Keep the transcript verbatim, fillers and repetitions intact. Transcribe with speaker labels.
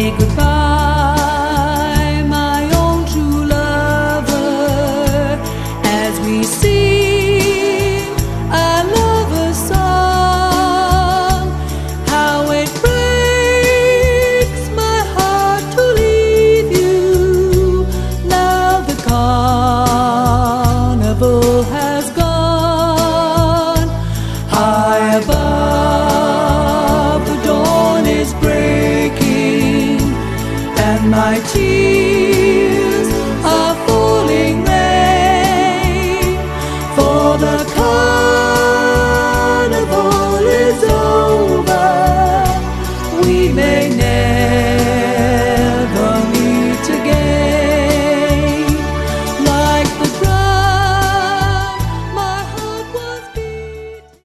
Speaker 1: say goodbye, my own true lover, as we sing a lover's song. How it breaks my heart to leave you. Now the carnival has gone. High above, the dawn is breaking, and my tears